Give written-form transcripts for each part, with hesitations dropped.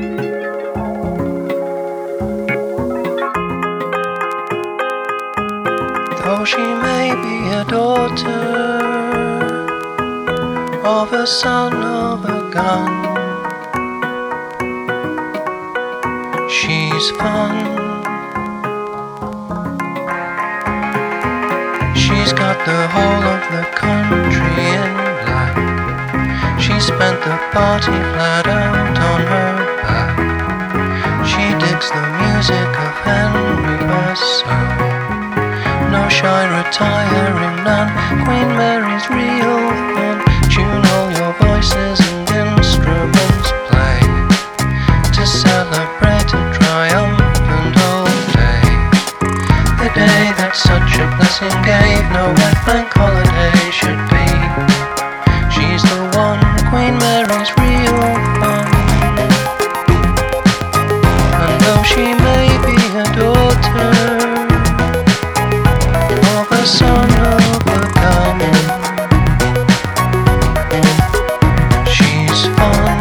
Though she may be a daughter of a son of a gun, she's fun. She's got the whole of the country in black. She spent the party flat out on her back. She digs the music of Henry Purcell. No shy retiring nun, Queen Mary's real fun. Tune all your voices and instruments play to celebrate a triumphant old day. The day that such a blessing gave no wet bank holiday should be. She's the one, Queen Mary's real fun. And though she may be a daughter of a son of a gun, she's fun.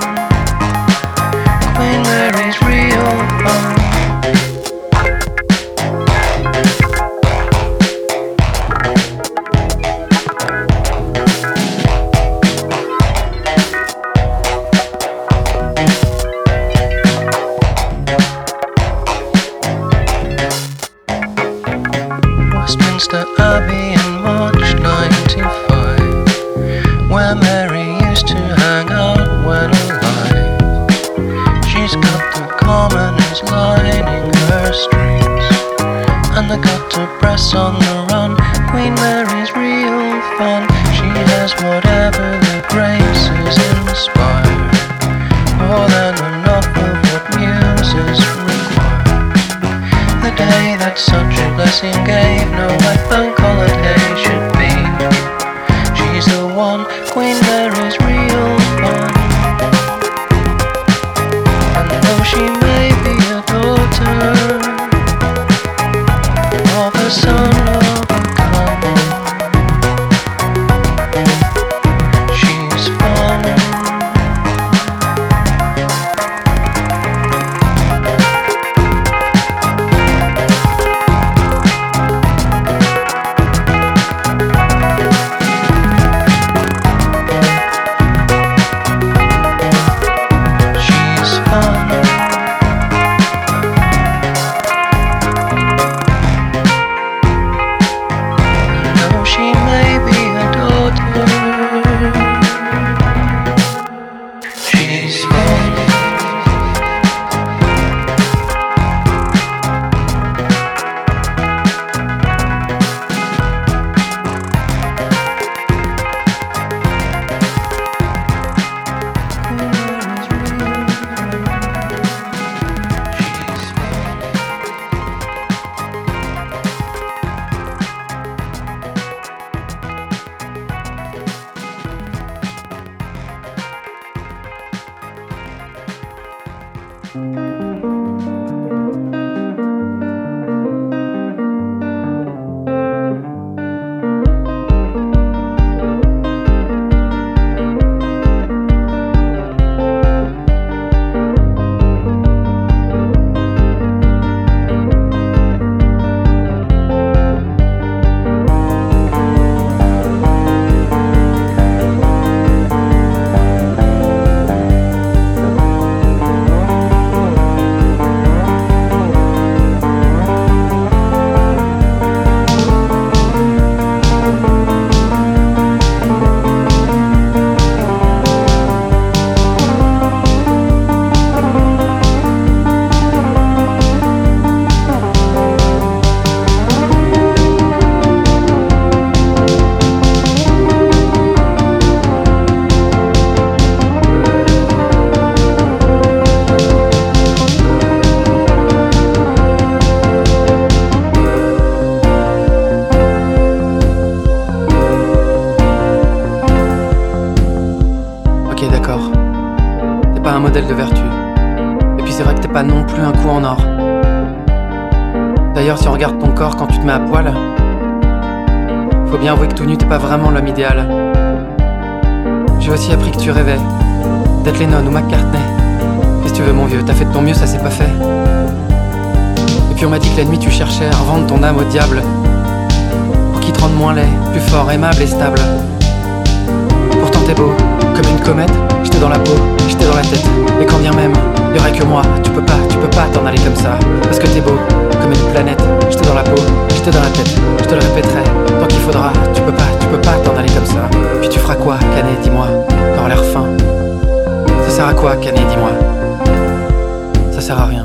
Queen Mary's real fun. Westminster Abbey in March '95, where Mary used to hang out when alive. She's got the commoners lining her streets, and the gutter press on the run. Queen Mary's real fun. She has whatever the graces inspire, more than enough of what muses require. The day that such a blessing gave no wet bank holiday should be. She's the one, Queen Mary's real fun. And though she may be a daughter of a son of a gun, she's fun. modèle de vertu. Et puis c'est vrai que t'es pas non plus un coup en or. D'ailleurs, si on regarde ton corps quand tu te mets à poil, faut bien avouer que tout nu t'es pas vraiment l'homme idéal. J'ai aussi appris que tu rêvais d'être Lennon ou McCartney, Qu'est-ce que tu veux mon vieux, t'as fait de ton mieux, ça s'est pas fait. Et puis on m'a dit que la nuit tu cherchais à revendre ton âme au diable, pour qu'il te rende moins laid, plus fort, aimable et stable. Pourtant t'es beau, comme une comète, j'étais dans la peau, j'étais dans la tête. Et quand bien même, y'aurait que moi, tu peux pas t'en aller comme ça. Parce que t'es beau, comme une planète, j'étais dans la peau, j'étais dans la tête. Je te le répéterai, tant qu'il faudra, tu peux pas t'en aller comme ça. Puis tu feras quoi, Canet, dis-moi, t'auras l'air fin. Ça sert à quoi, Canet, dis-moi? Ça sert à rien.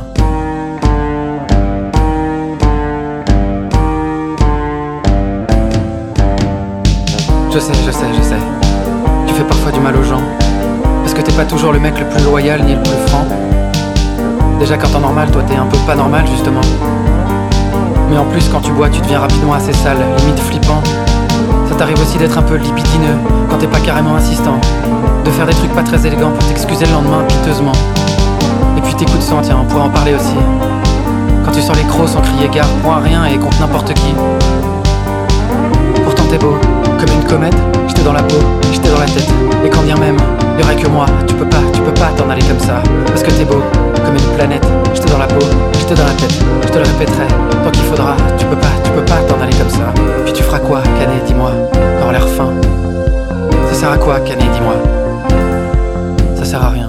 Je sais. Tu fais parfois du mal aux gens, parce que t'es pas toujours le mec le plus loyal ni le plus franc. Déjà quand t'es normal, toi t'es un peu pas normal justement. Mais en plus quand tu bois, tu deviens rapidement assez sale, limite flippant. Ça t'arrive aussi d'être un peu libidineux, quand t'es pas carrément insistant. De faire des trucs pas très élégants pour t'excuser le lendemain piteusement. Et puis tes coups de sang, tiens, on pourrait en parler aussi. Quand tu sors les crocs sans crier gare, point à rien et contre n'importe qui. Pourtant t'es beau, comme une comète, j'étais dans la peau, j'étais dans la tête. Et quand bien même, y'aurait que moi, tu peux pas t'en aller comme ça. Parce que t'es beau, comme une planète, j'étais dans la peau, j'étais dans la tête. Je te le répéterai, tant qu'il faudra, tu peux pas t'en aller comme ça. Puis tu feras quoi, Canet, dis-moi, t'auras l'air fin. Ça sert à quoi, Canet, dis-moi? Ça sert à rien.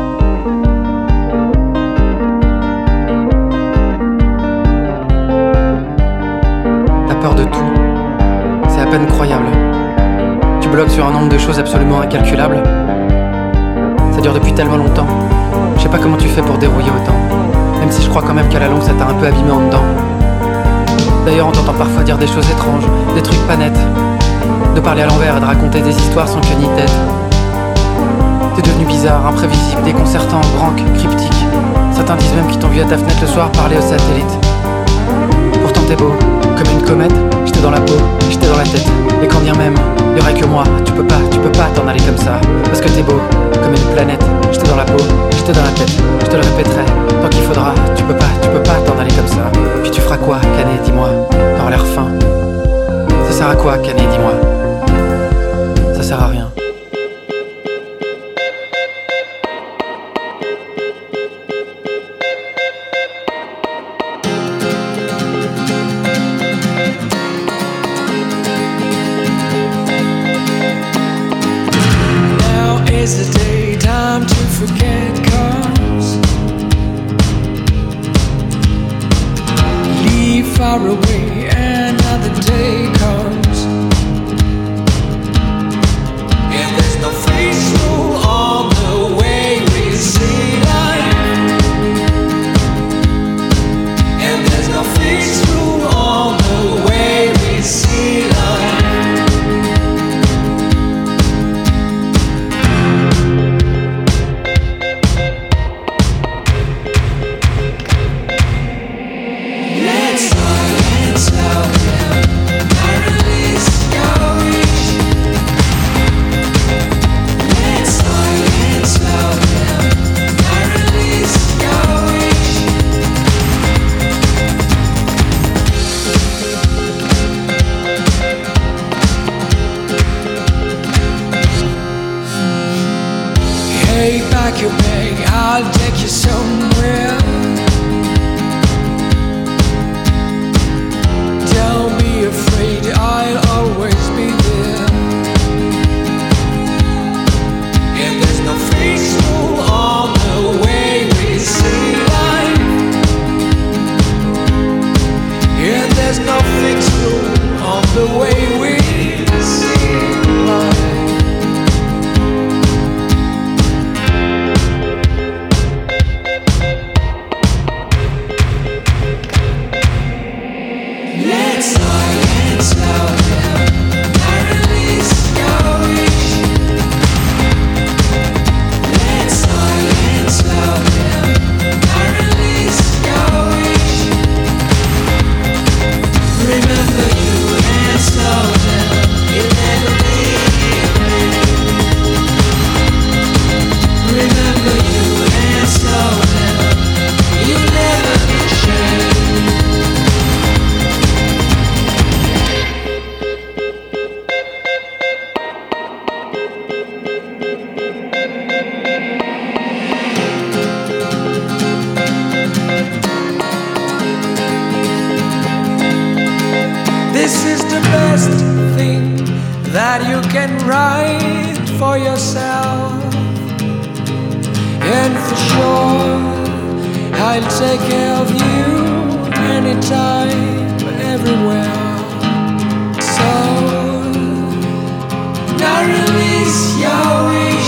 T'as peur de tout, c'est à peine croyable. Tu bloques sur un nombre de choses absolument incalculables. Ça dure depuis tellement longtemps. Je sais pas comment tu fais pour dérouiller autant. Même si je crois quand même qu'à la longue ça t'a un peu abîmé en dedans. D'ailleurs on t'entend parfois dire des choses étranges, des trucs pas nets. De parler à l'envers et de raconter des histoires sans queue ni tête. T'es devenu bizarre, imprévisible, déconcertant, branque, cryptique. Certains disent même qu'ils t'ont vu à ta fenêtre le soir parler au satellite. Pourtant t'es beau, comme une comète, j'étais dans la peau, j'étais dans la tête. Et quand bien même, y'aurait que moi, tu peux pas t'en aller comme ça. Parce que t'es beau, comme une planète, j'étais dans la peau, j'étais dans la tête. Je te le répéterai, tant qu'il faudra, tu peux pas t'en aller comme ça. Puis tu feras quoi, Canet, dis-moi, t'auras l'air fin. Ça sert à quoi, Canet, dis-moi? Ça sert à rien. Is the day time to forget comes? Leave far away, another day comes. And there's no face rule on the way we see life. And there's no face rule on the way we see life. Let's best thing that you can write for yourself. And for sure, I'll take care of you anytime, everywhere. So, now release your wish.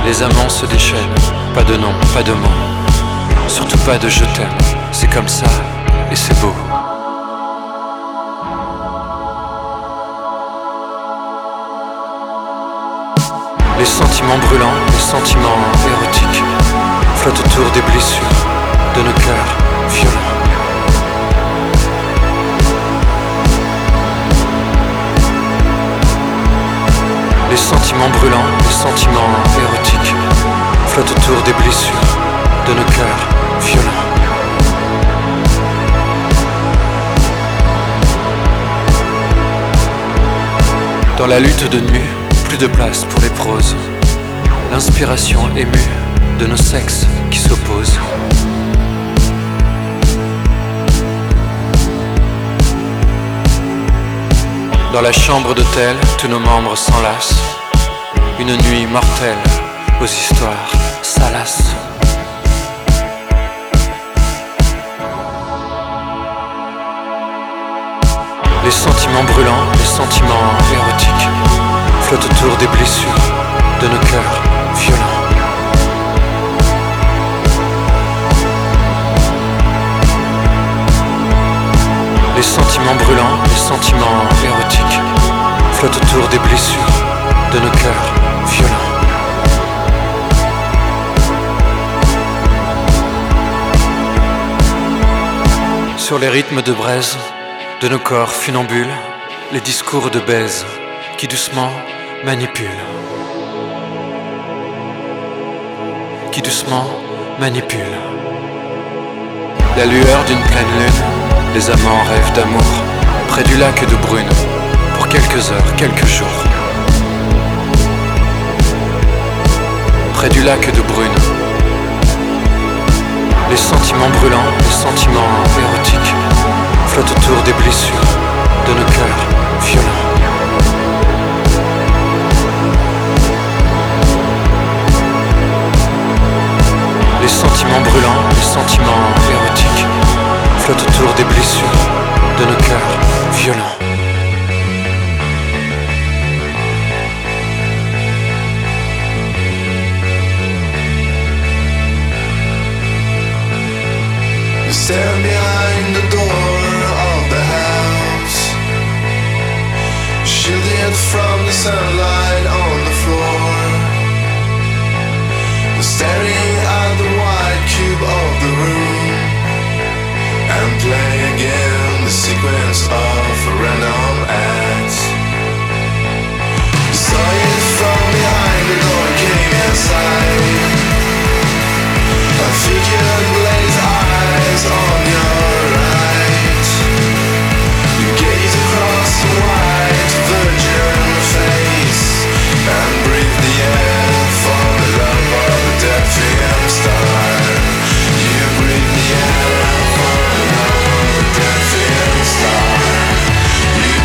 Les amants se déchaînent, pas de nom, pas de mots, surtout pas de je t'aime, c'est comme ça et c'est beau. Les sentiments brûlants, les sentiments érotiques flottent autour des blessures de nos cœurs violents. Les sentiments brûlants, les sentiments érotiques flottent autour des blessures de nos cœurs violents. Dans la lutte de nuit, plus de place pour les proses. L'inspiration émue de nos sexes qui s'opposent. Dans la chambre d'hôtel, tous nos membres s'enlacent. Une nuit mortelle aux histoires salaces. Les sentiments brûlants, les sentiments érotiques flottent autour des blessures de nos cœurs violents. Les sentiments brûlants, les sentiments érotiques flottent autour des blessures de nos cœurs violents. Sur les rythmes de braise de nos corps funambules, les discours de baise qui doucement manipulent. Qui doucement manipulent. La lueur d'une pleine lune, les amants rêvent d'amour, près du lac de Brune, pour quelques heures, quelques jours. Près du lac de Brune. Les sentiments brûlants, les sentiments érotiques flottent autour des blessures de nos cœurs violents. Les sentiments brûlants, les sentiments érotiques flottent autour des blessures de nos cœurs violents. Stand behind the door of the house, shielded from the sunlight on the floor, staring at the white cube of the room, and play again the sequence of random acts. Saw it from behind the door, came inside. A figure blaze eyes on your right. You gaze across the white virgin face and breathe the air for the love of a dead film star. You breathe the air for the love of a dead film star. You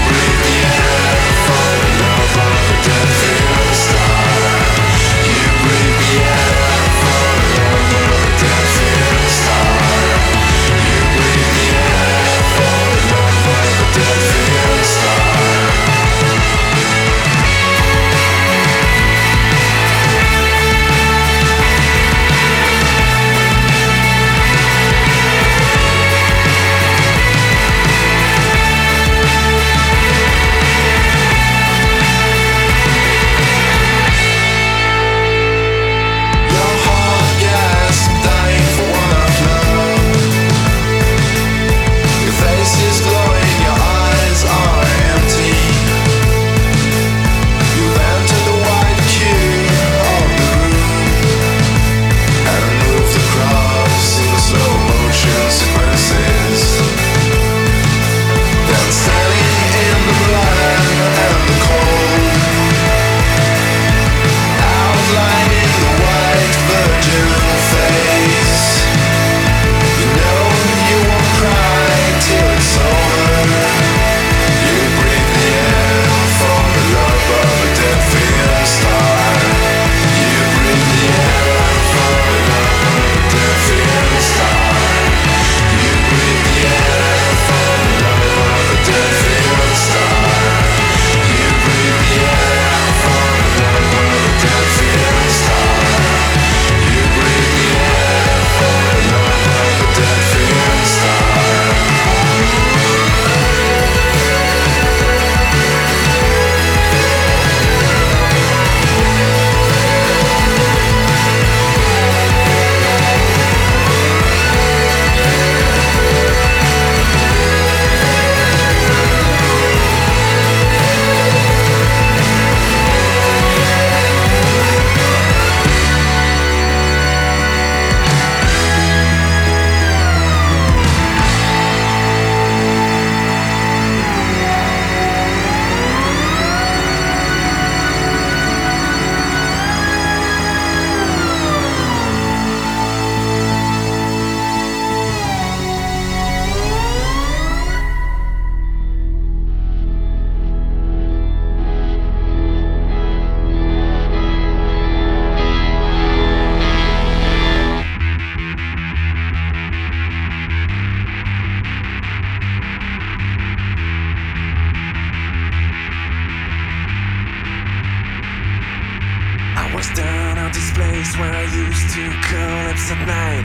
place where I used to collapse at night,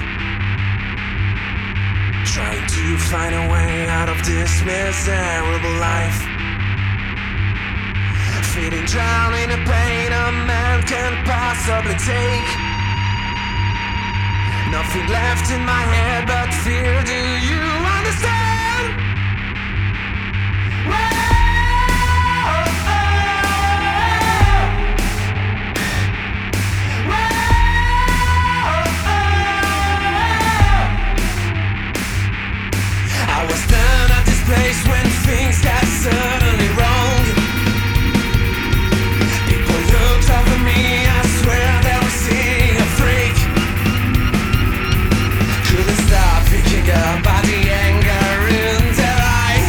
trying to find a way out of this miserable life. Feeling drowned in a pain a man can't possibly take. Nothing left in my head but fear. Do you understand? I was down at this place when things got suddenly wrong. People looked over me, I swear they were seeing a freak. Couldn't stop thinking about the anger in their eyes,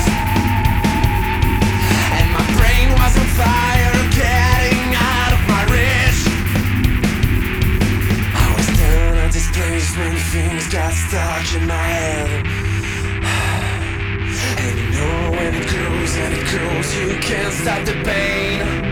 and my brain was on fire, getting out of my reach. I was down at this place when things got stuck in my head. And you know when it grows and it grows, you can't stop the pain.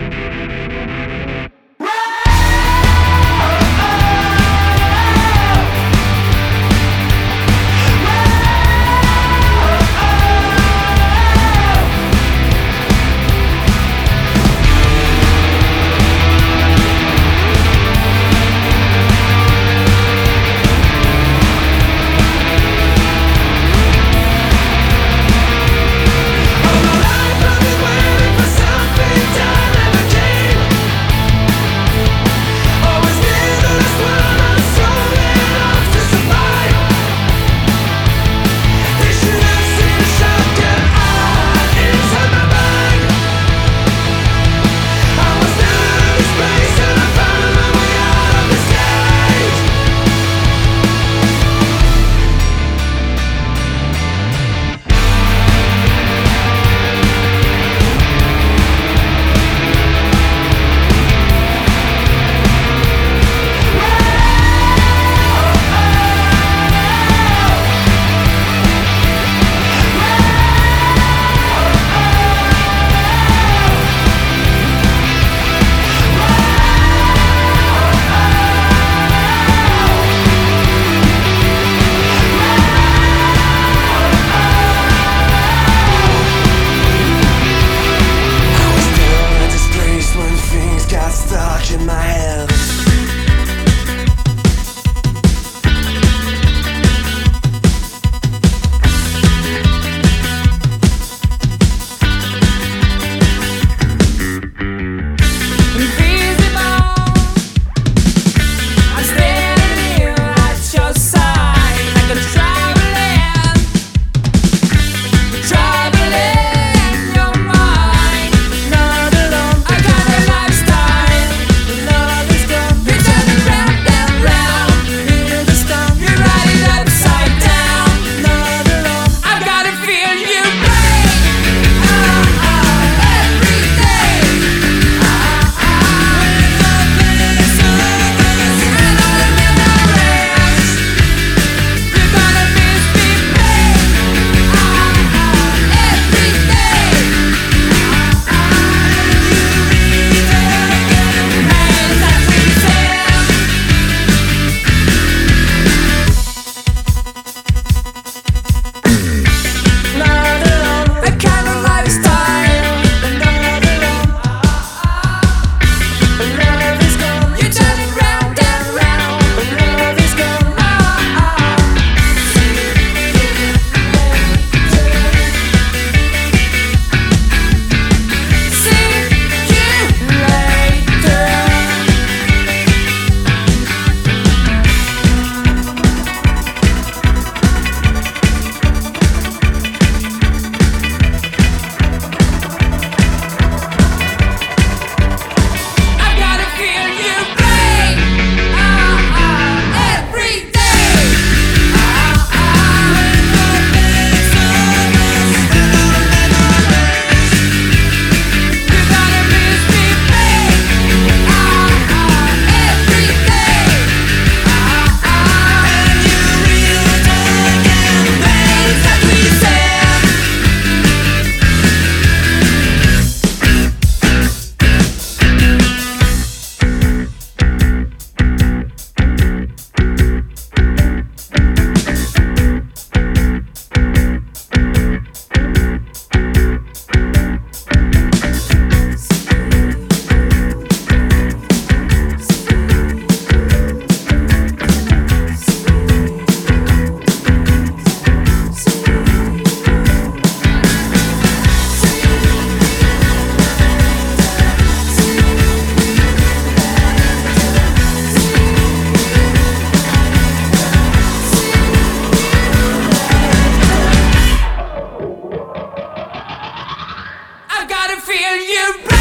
All my life I've been waiting for something feel you.